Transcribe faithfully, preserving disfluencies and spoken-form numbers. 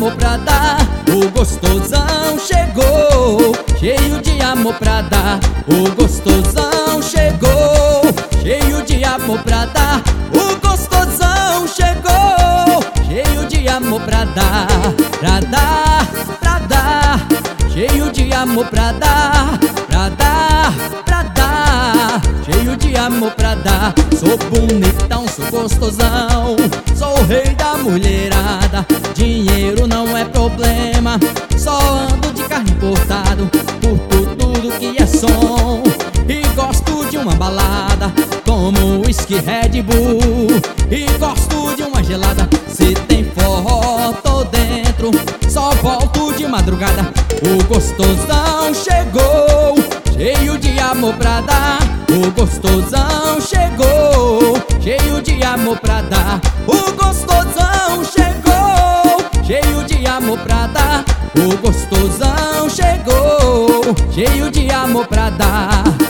amor pra dar, o gostosão chegou. Cheio de amor pra dar, o gostosão chegou. Cheio de amor pra dar, o gostosão chegou. Cheio de amor pra dar, pra dar, pra dar. Cheio de amor pra dar, pra dar, pra dar. Cheio de amor pra dar. Sou bonitão, sou gostosão, sou o rei da mulherada. Dinheiro não é problema, só ando de carro importado. Curto tudo que é som e gosto de uma balada, como whisky, Red Bull, e gosto de uma gelada. Se tem forró, tô dentro, só volto de madrugada. O gostosão chegou, cheio de amor pra dar. O gostosão chegou, cheio de amor pra dar. O gostosão chegou, cheio de amor pra dar. O gostosão chegou, cheio de amor pra dar.